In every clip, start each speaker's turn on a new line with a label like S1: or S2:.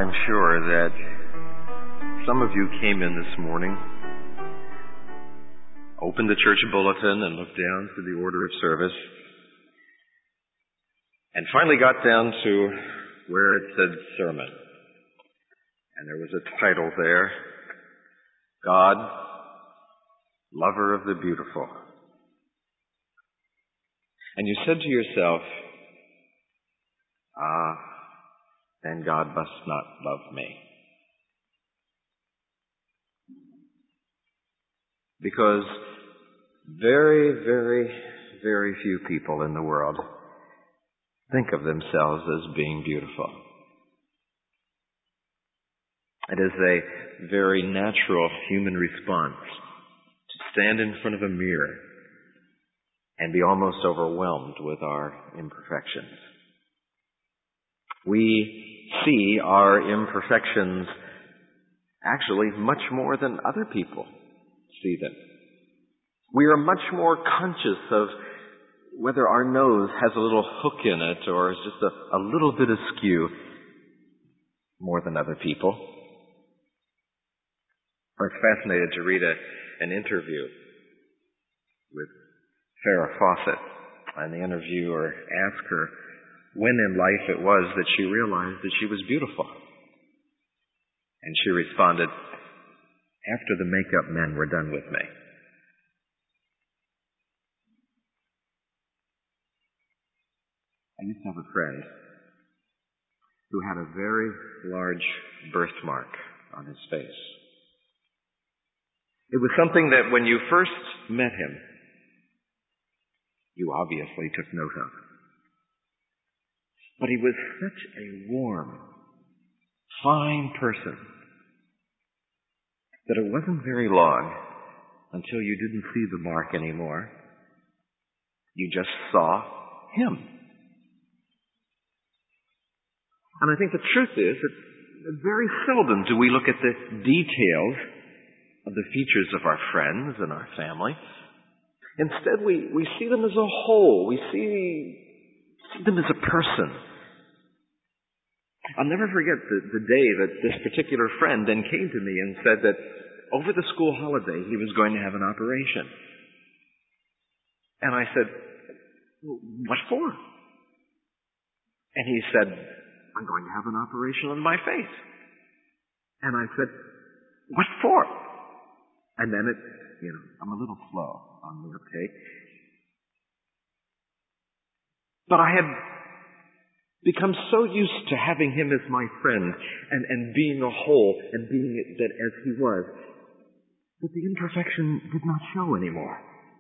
S1: I'm sure that some of you came in this morning, opened the church bulletin and looked down to the order of service, and finally got down to where it said sermon. And there was a title there, God, Lover of the Beautiful. And you said to yourself, then God must not love me. Because very, very, very few people in the world think of themselves as being beautiful. It is a very natural human response to stand in front of a mirror and be almost overwhelmed with our imperfections. We see our imperfections actually much more than other people see them. We are much more conscious of whether our nose has a little hook in it or is just a little bit askew more than other people. I was fascinated to read an interview with Farrah Fawcett, and the interviewer asked her when in life it was that she realized that she was beautiful. And she responded, after the makeup men were done with me. I used to have a friend who had a very large birthmark on his face. It was something that when you first met him, you obviously took note of. But he was such a warm, fine person that it wasn't very long until you didn't see the mark anymore. You just saw him. And I think the truth is that very seldom do we look at the details of the features of our friends and our family. Instead, we see them as a whole. We see them as a person. I'll never forget the day that this particular friend then came to me and said that over the school holiday he was going to have an operation. And I said, what for? And he said, I'm going to have an operation on my face. And I said, what for? And then I'm a little slow on the uptake. But I had become so used to having him as my friend and being a whole and being that as he was, that the imperfection did not show anymore.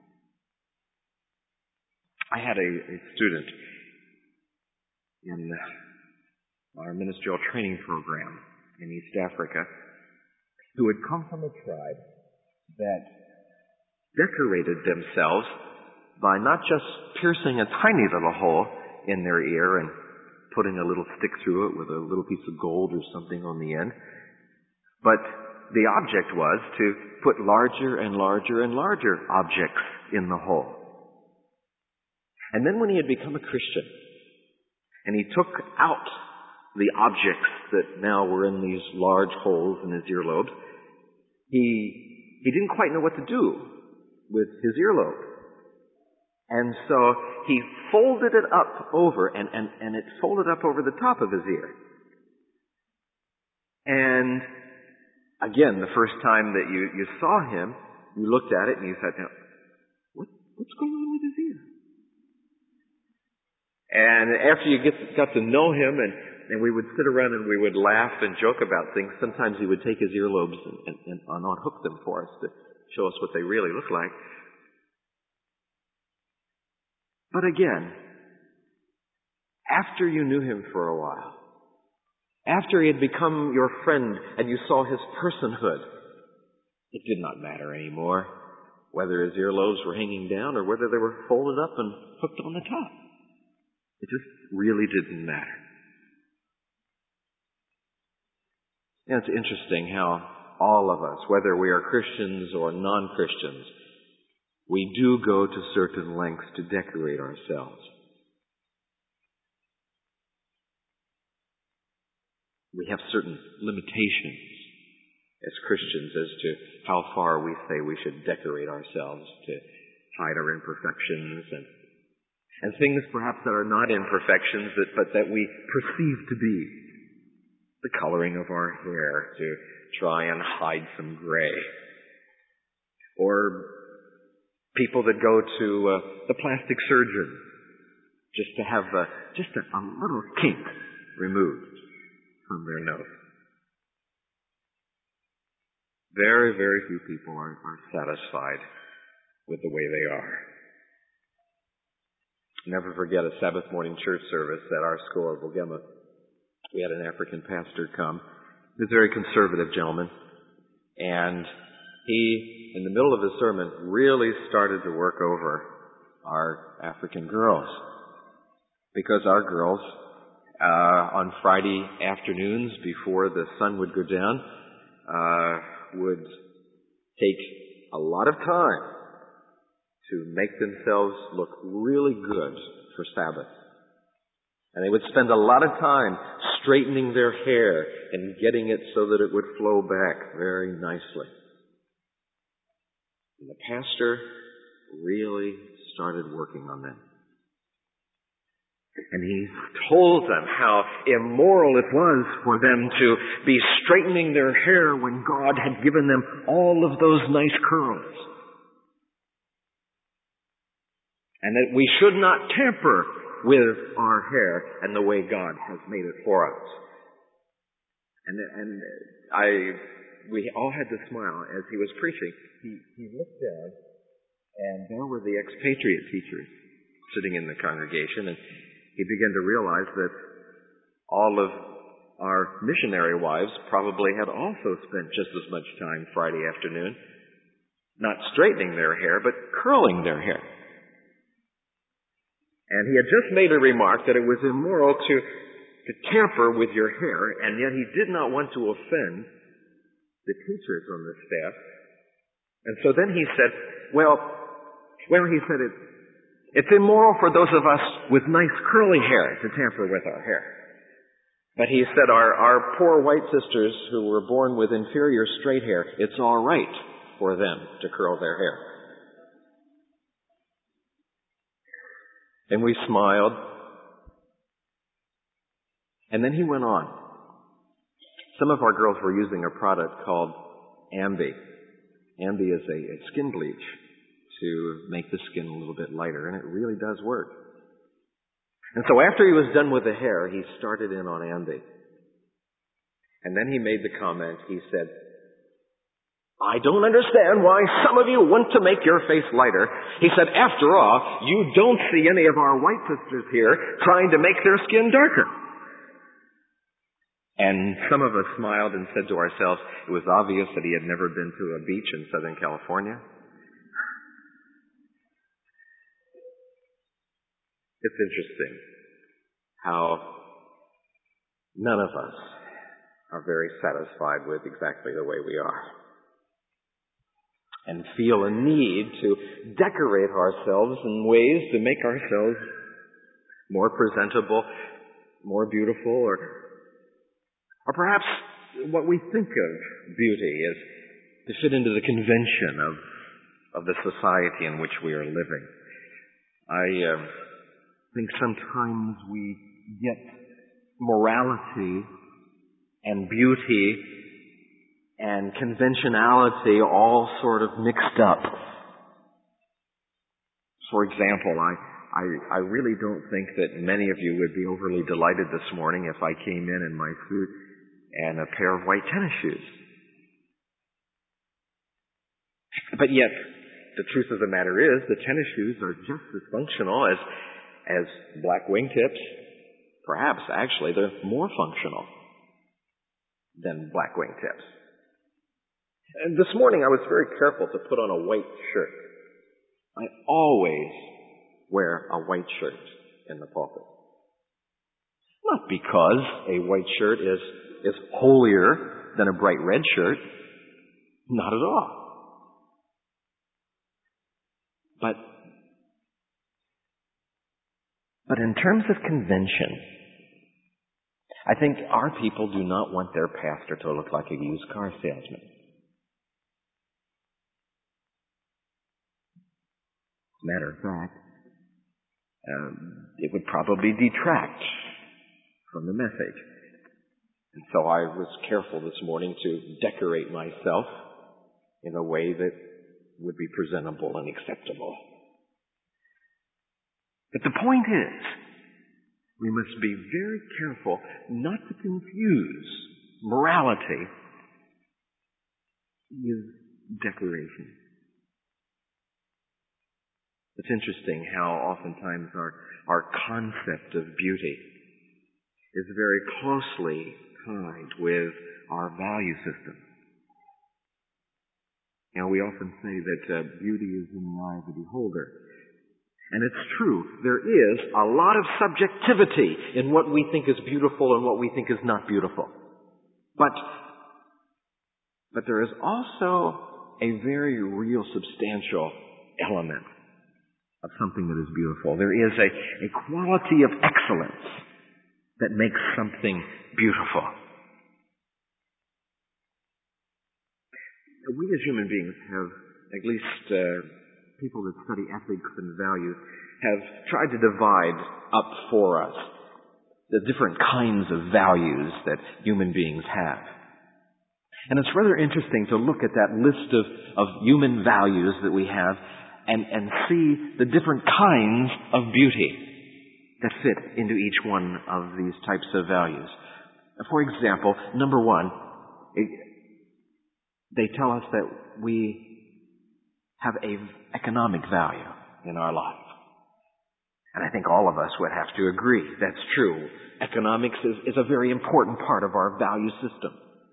S1: I had a student in our ministerial training program in East Africa who had come from a tribe that decorated themselves by not just piercing a tiny little hole in their ear and putting a little stick through it with a little piece of gold or something on the end, but the object was to put larger and larger and larger objects in the hole. And then when he had become a Christian, and he took out the objects that now were in these large holes in his earlobes, he didn't quite know what to do with his earlobe. And so he folded it up over, and it folded up over the top of his ear. And again, the first time that you saw him, you looked at it and you said, now, what's going on with his ear? And after you got to know him, and we would sit around and we would laugh and joke about things, sometimes he would take his earlobes and unhook them for us to show us what they really look like. But again, after you knew him for a while, after he had become your friend and you saw his personhood, it did not matter anymore whether his earlobes were hanging down or whether they were folded up and hooked on the top. It just really didn't matter. And it's interesting how all of us, whether we are Christians or non-Christians, we do go to certain lengths to decorate ourselves. we have certain limitations as Christians as to how far we say we should decorate ourselves to hide our imperfections and things perhaps that are not imperfections but that we perceive to be. The coloring of our hair to try and hide some gray. Or people that go to the plastic surgeon just to have a little kink removed from their nose. Very, very few people are satisfied with the way they are. Never forget a Sabbath morning church service at our school at Bogema. We had an African pastor come. He was a very conservative gentleman. And he, in the middle of his sermon, really started to work over our African girls. Because our girls, on Friday afternoons before the sun would go down, would take a lot of time to make themselves look really good for Sabbath. And they would spend a lot of time straightening their hair and getting it so that it would flow back very nicely. And the pastor really started working on them. And he told them how immoral it was for them to be straightening their hair when God had given them all of those nice curls. And that we should not tamper with our hair and the way God has made it for us. We all had to smile as he was preaching. He looked down, and there were the expatriate teachers sitting in the congregation, and he began to realize that all of our missionary wives probably had also spent just as much time Friday afternoon not straightening their hair, but curling their hair. And he had just made a remark that it was immoral to tamper with your hair, and yet he did not want to offend the teachers on the staff. And so then he said, it's immoral for those of us with nice curly hair to tamper with our hair. But he said our poor white sisters who were born with inferior straight hair, it's all right for them to curl their hair. And we smiled. And then he went on. Some of our girls were using a product called Ambi. Ambi is a skin bleach to make the skin a little bit lighter, and it really does work. And so after he was done with the hair, he started in on Ambi. And then he made the comment, he said, I don't understand why some of you want to make your face lighter. He said, after all, you don't see any of our white sisters here trying to make their skin darker. And some of us smiled and said to ourselves, it was obvious that he had never been to a beach in Southern California. It's interesting how none of us are very satisfied with exactly the way we are, and feel a need to decorate ourselves in ways to make ourselves more presentable, more beautiful, or perhaps what we think of beauty is to fit into the convention of the society in which we are living. I think sometimes we get morality and beauty and conventionality all sort of mixed up. For example, I really don't think that many of you would be overly delighted this morning if I came in my suit and a pair of white tennis shoes. But yet, the truth of the matter is, the tennis shoes are just as functional as black wingtips. Perhaps, actually, they're more functional than black wingtips. And this morning I was very careful to put on a white shirt. I always wear a white shirt in the pulpit. Not because a white shirt is holier than a bright red shirt. Not at all. But in terms of convention, I think our people do not want their pastor to look like a used car salesman. As a matter of fact, it would probably detract from the message. And so I was careful this morning to decorate myself in a way that would be presentable and acceptable. But the point is, we must be very careful not to confuse morality with decoration. It's interesting how oftentimes our concept of beauty is very closely tied with our value system. You know, we often say that beauty is in the eye of the beholder. And it's true. There is a lot of subjectivity in what we think is beautiful and what we think is not beautiful. But there is also a very real substantial element of something that is beautiful. There is a quality of excellence that makes something beautiful. We as human beings have, at least people that study ethics and values, have tried to divide up for us the different kinds of values that human beings have. And it's rather interesting to look at that list of human values that we have and see the different kinds of beauty that fit into each one of these types of values. For example, number one, they tell us that we have an economic value in our life. And I think all of us would have to agree that's true. Economics is a very important part of our value system.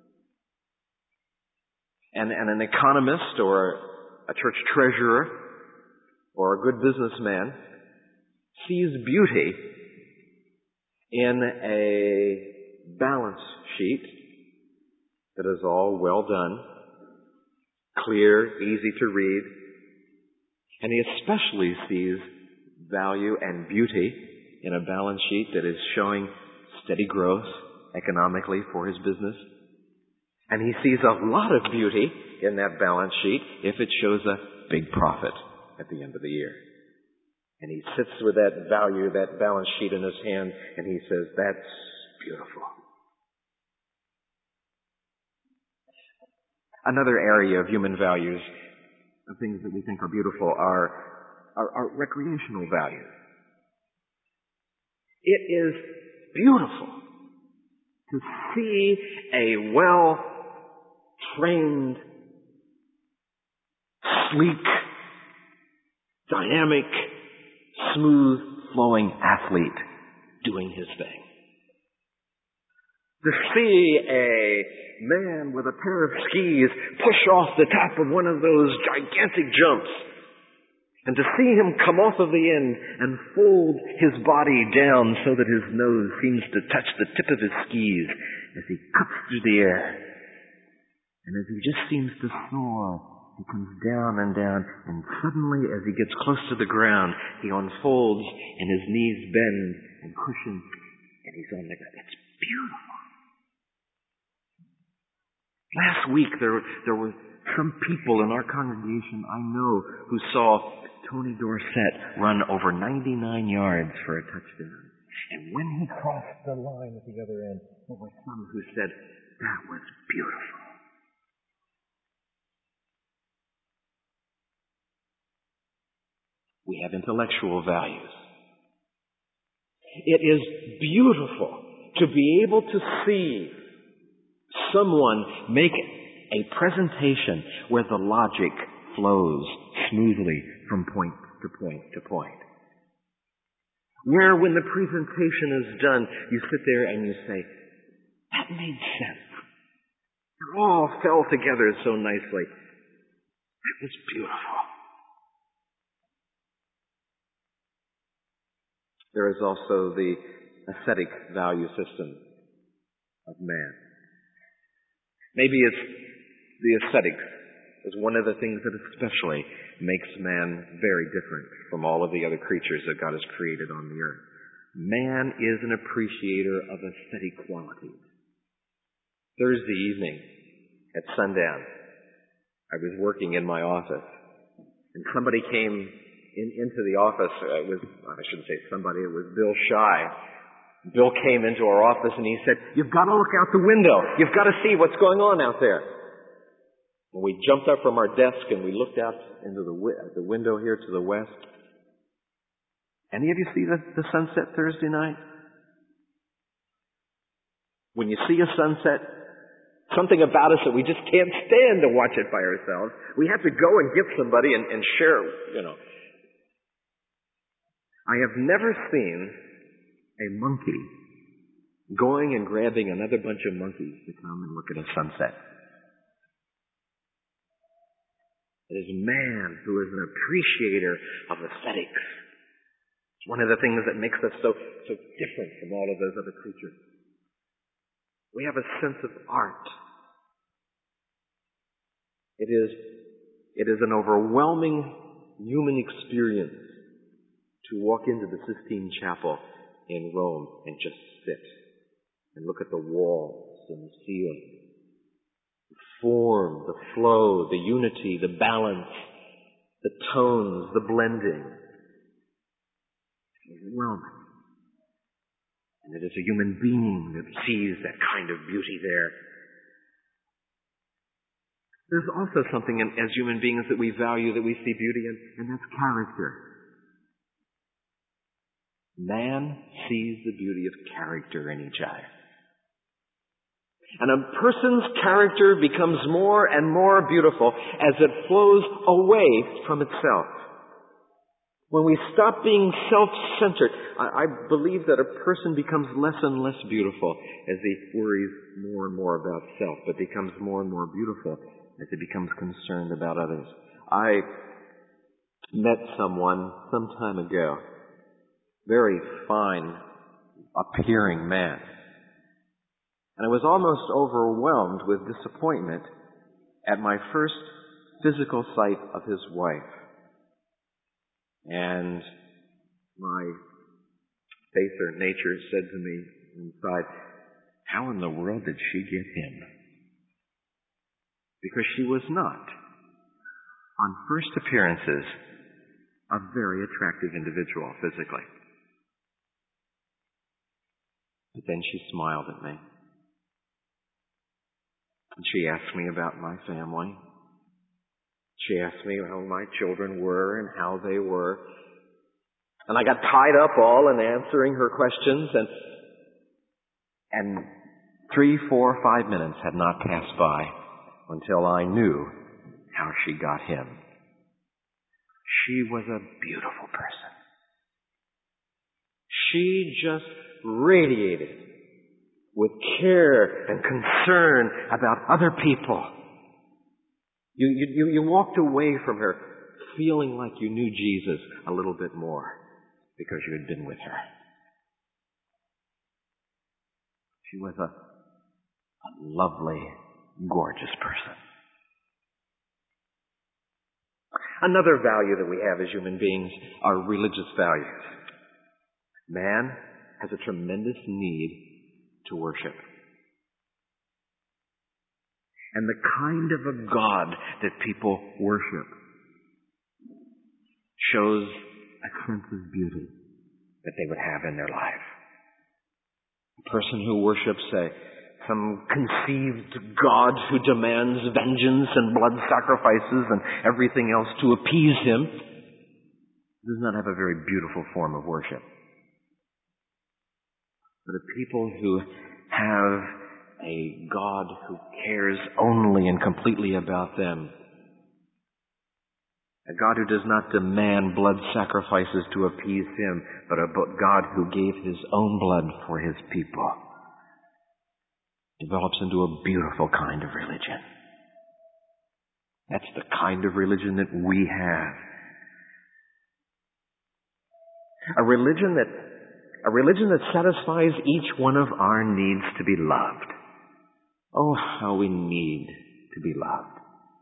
S1: And an economist or a church treasurer or a good businessman sees beauty in a balance sheet that is all well done, clear, easy to read, and he especially sees value and beauty in a balance sheet that is showing steady growth economically for his business. And he sees a lot of beauty in that balance sheet if it shows a big profit at the end of the year. And he sits with that value, that balance sheet in his hand, and he says, that's beautiful. Another area of human values, of things that we think are beautiful, are recreational values. It is beautiful to see a well-trained, sleek, dynamic, smooth-flowing athlete doing his thing. To see a man with a pair of skis push off the top of one of those gigantic jumps, and to see him come off of the end and fold his body down so that his nose seems to touch the tip of his skis as he cuts through the air. And as he just seems to soar, he comes down and down, and suddenly as he gets close to the ground, he unfolds and his knees bend and cushion, and he's on the ground. It's beautiful. Last week there were some people in our congregation I know who saw Tony Dorsett run over 99 yards for a touchdown. And when he crossed the line at the other end, there were some who said, that was beautiful. We have intellectual values. It is beautiful to be able to see someone make a presentation where the logic flows smoothly from point to point to point. Where when the presentation is done, you sit there and you say, that made sense. It all fell together so nicely. That was beautiful. There is also the aesthetic value system of man. Maybe it's the aesthetics is one of the things that especially makes man very different from all of the other creatures that God has created on the earth. Man is an appreciator of aesthetic qualities. Thursday evening at sundown, I was working in my office, and somebody came into the office. I shouldn't say somebody, it was Bill Shy. Bill came into our office and he said, "You've got to look out the window. You've got to see what's going on out there." And we jumped up from our desk and we looked out into the window here to the west. Any of you see the sunset Thursday night? When you see a sunset, something about us that we just can't stand to watch it by ourselves. We have to go and get somebody and share, I have never seen a monkey going and grabbing another bunch of monkeys to come and look at a sunset. It is man who is an appreciator of aesthetics. It's one of the things that makes us so different from all of those other creatures. We have a sense of art. It is an overwhelming human experience to walk into the Sistine Chapel in Rome and just sit and look at the walls and the ceiling. The form, the flow, the unity, the balance, the tones, the blending. It's overwhelming. And it is a human being that sees that kind of beauty there. There's also something as human beings that we value, that we see beauty in, and that's character. Man sees the beauty of character in each other. And a person's character becomes more and more beautiful as it flows away from itself. When we stop being self-centered, I believe that a person becomes less and less beautiful as he worries more and more about self, but becomes more and more beautiful as he becomes concerned about others. I met someone some time ago, very fine appearing man. And I was almost overwhelmed with disappointment at my first physical sight of his wife. And my baser nature said to me inside, "How in the world did she get him?" Because she was not, on first appearances, a very attractive individual physically. But then she smiled at me. And she asked me about my family. She asked me how my children were and how they were. And I got tied up all in answering her questions, and 3, 4, 5 minutes had not passed by until I knew how she got him. She was a beautiful person. She just radiated with care and concern about other people. You walked away from her feeling like you knew Jesus a little bit more because you had been with her. She was a lovely, gorgeous person. Another value that we have as human beings are religious values. Man has a tremendous need to worship. And the kind of a God that people worship shows a sense of beauty that they would have in their life. A person who worships some conceived God who demands vengeance and blood sacrifices and everything else to appease him does not have a very beautiful form of worship. But a people who have a God who cares only and completely about them, a God who does not demand blood sacrifices to appease him, but a God who gave his own blood for his people, develops into a beautiful kind of religion. That's the kind of religion that we have. A religion that satisfies each one of our needs to be loved. Oh, how we need to be loved.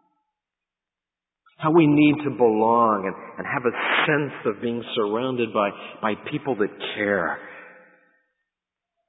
S1: How we need to belong and have a sense of being surrounded by people that care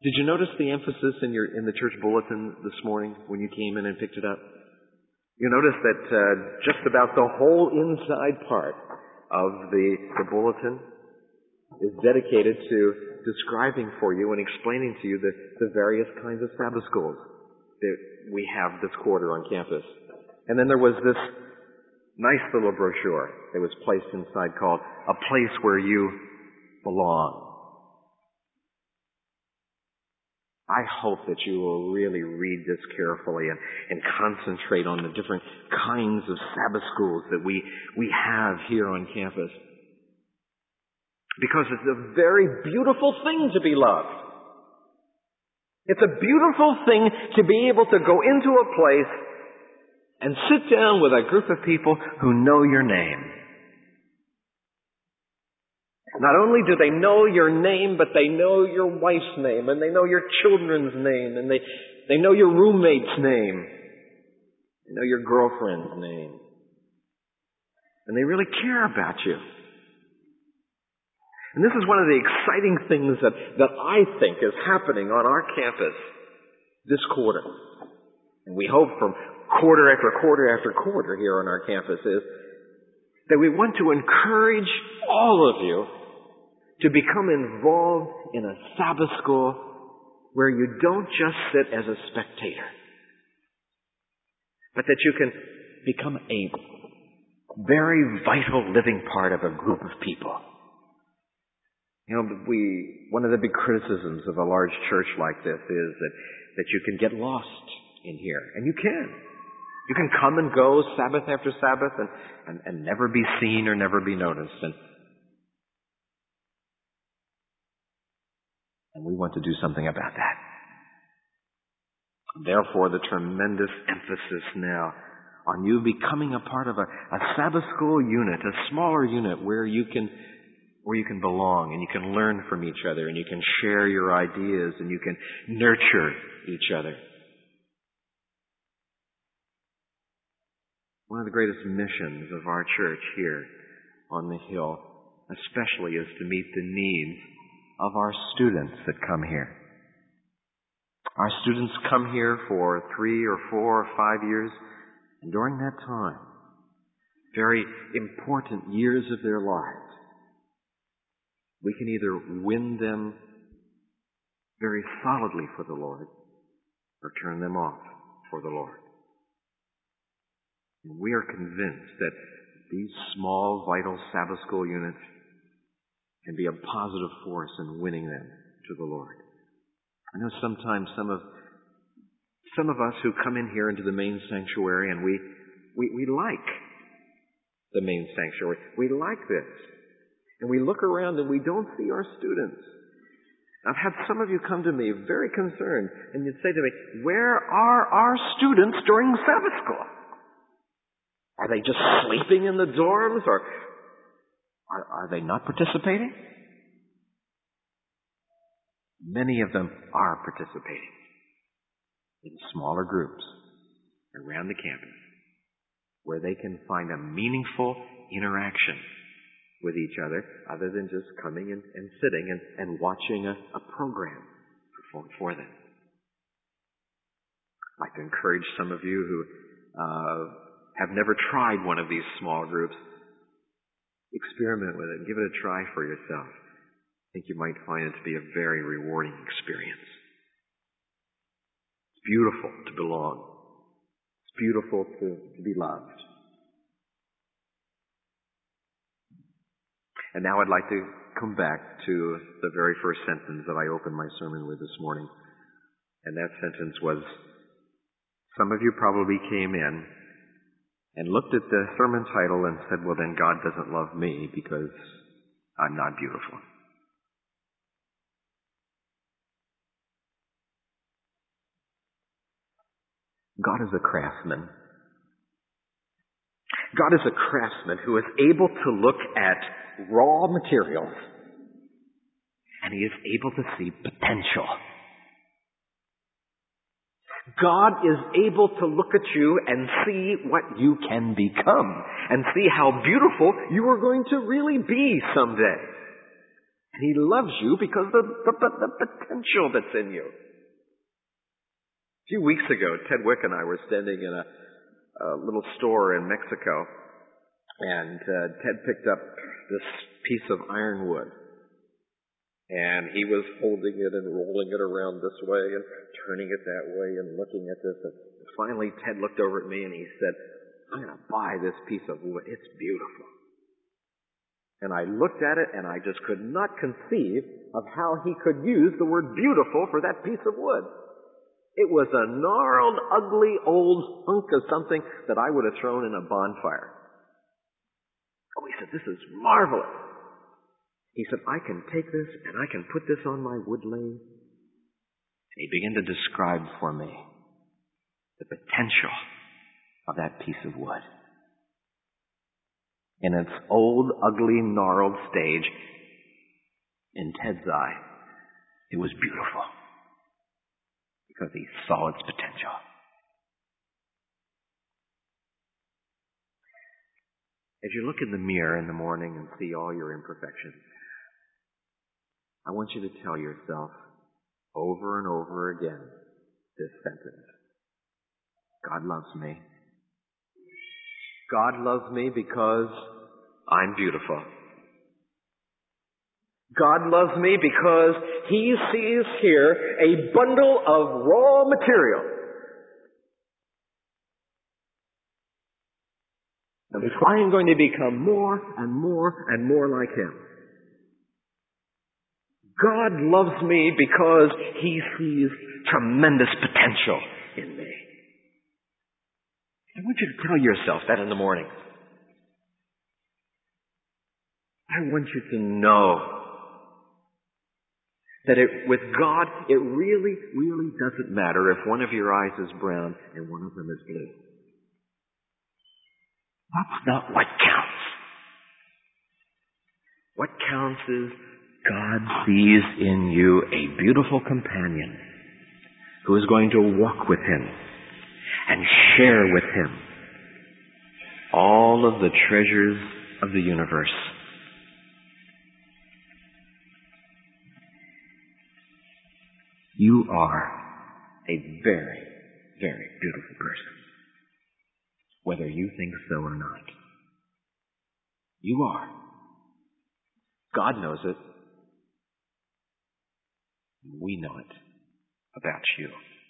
S1: Did you notice the emphasis in the church bulletin this morning when you came in and picked it up? You notice that just about the whole inside part of the bulletin is dedicated to describing for you and explaining to you the various kinds of Sabbath schools that we have this quarter on campus. And then there was this nice little brochure that was placed inside called A Place Where You Belong. I hope that you will really read this carefully and concentrate on the different kinds of Sabbath schools that we have here on campus. Because it's a very beautiful thing to be loved. It's a beautiful thing to be able to go into a place and sit down with a group of people who know your name. Not only do they know your name, but they know your wife's name, and they know your children's name, and they know your roommate's name. They know your girlfriend's name. And they really care about you. And this is one of the exciting things that I think is happening on our campus this quarter. And we hope from quarter after quarter after quarter here on our campus is that we want to encourage all of you to become involved in a Sabbath school where you don't just sit as a spectator, but that you can become a very vital living part of a group of people. You know, one of the big criticisms of a large church like this is that you can get lost in here. And you can. You can come and go Sabbath after Sabbath and never be seen or never be noticed. And we want to do something about that. Therefore, the tremendous emphasis now on you becoming a part of a Sabbath school unit, a smaller unit where you can belong and you can learn from each other and you can share your ideas and you can nurture each other. One of the greatest missions of our church here on the Hill especially is to meet the needs of our students that come here. Our students come here for 3 or 4 or 5 years, and during that time, very important years of their lives, we can either win them very solidly for the Lord or turn them off for the Lord. And we are convinced that these small, vital Sabbath school units can be a positive force in winning them to the Lord. I know sometimes some of us who come in here into the main sanctuary and we like the main sanctuary. We like this. And we look around and we don't see our students. I've had some of you come to me very concerned, and you'd say to me, where are our students during Sabbath school? Are they just sleeping in the dorms, or are they not participating? Many of them are participating in smaller groups around the campus where they can find a meaningful interaction with each other than just coming and sitting and watching a program performed for them. I'd like to encourage some of you who have never tried one of these small groups. Experiment with it. Give it a try for yourself. I think you might find it to be a very rewarding experience. It's beautiful to belong. It's beautiful to be loved. And now I'd like to come back to the very first sentence that I opened my sermon with this morning. And that sentence was, some of you probably came in and looked at the sermon title and said, well, then God doesn't love me because I'm not beautiful. God is a craftsman. God is a craftsman who is able to look at raw materials, and He is able to see potential. God is able to look at you and see what you can become and see how beautiful you are going to really be someday. And He loves you because of the potential that's in you. A few weeks ago, Ted Wick and I were standing in a little store in Mexico, and Ted picked up this piece of ironwood. And he was holding it and rolling it around this way and turning it that way and looking at this. And finally, Ted looked over at me and he said, "I'm going to buy this piece of wood. It's beautiful." And I looked at it and I just could not conceive of how he could use the word beautiful for that piece of wood. It was a gnarled, ugly, old hunk of something that I would have thrown in a bonfire. Oh, he said, "This is marvelous." He said, "I can take this and I can put this on my wood lathe." And he began to describe for me the potential of that piece of wood. In its old, ugly, gnarled stage, in Ted's eye, it was beautiful because he saw its potential. As you look in the mirror in the morning and see all your imperfections, I want you to tell yourself over and over again this sentence: God loves me. God loves me because I'm beautiful. God loves me because He sees here a bundle of raw material. And I am going to become more and more and more like Him. God loves me because He sees tremendous potential in me. I want you to tell yourself that in the morning. I want you to know that with God, it really, really doesn't matter if one of your eyes is brown and one of them is blue. That's not what counts. What counts is God sees in you a beautiful companion who is going to walk with Him and share with Him all of the treasures of the universe. You are a very, very beautiful person, whether you think so or not. You are. God knows it. We know it about you.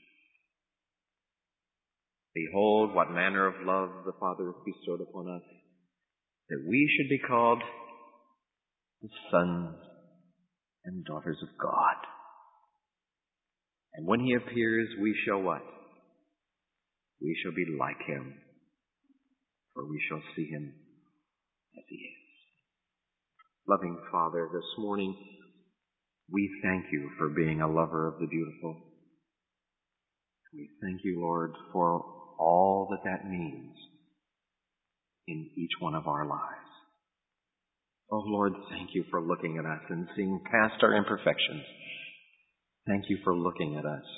S1: Behold, what manner of love the Father has bestowed upon us, that we should be called the sons and daughters of God. And when He appears, we shall what? We shall be like Him, for we shall see Him as He is. Loving Father, this morning, we thank You for being a lover of the beautiful. We thank You, Lord, for all that means in each one of our lives. Oh, Lord, thank You for looking at us and seeing past our imperfections. Thank You for looking at us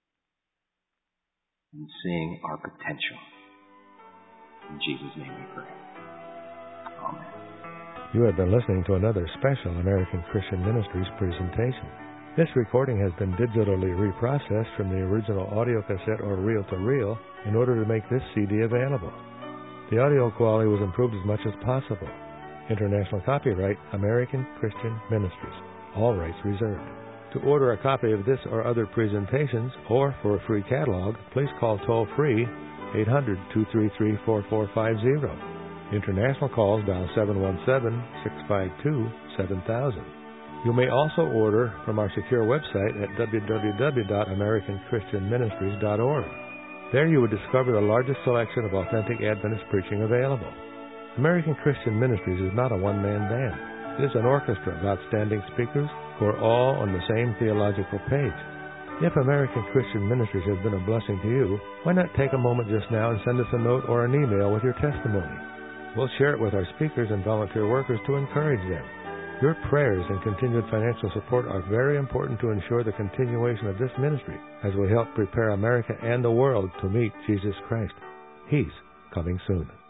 S1: and seeing our potential. In Jesus' name we pray. Amen.
S2: You have been listening to another special American Christian Ministries presentation. This recording has been digitally reprocessed from the original audio cassette or reel-to-reel in order to make this CD available. The audio quality was improved as much as possible. International copyright, American Christian Ministries. All rights reserved. To order a copy of this or other presentations, or for a free catalog, please call toll-free 800-233-4450. International calls dial 717-652-7000. You may also order from our secure website at www.americanchristianministries.org. There you will discover the largest selection of authentic Adventist preaching available. American Christian Ministries is not a one-man band. It is an orchestra of outstanding speakers who are all on the same theological page. If American Christian Ministries has been a blessing to you, why not take a moment just now and send us a note or an email with your testimony? We'll share it with our speakers and volunteer workers to encourage them. Your prayers and continued financial support are very important to ensure the continuation of this ministry as we help prepare America and the world to meet Jesus Christ. He's coming soon.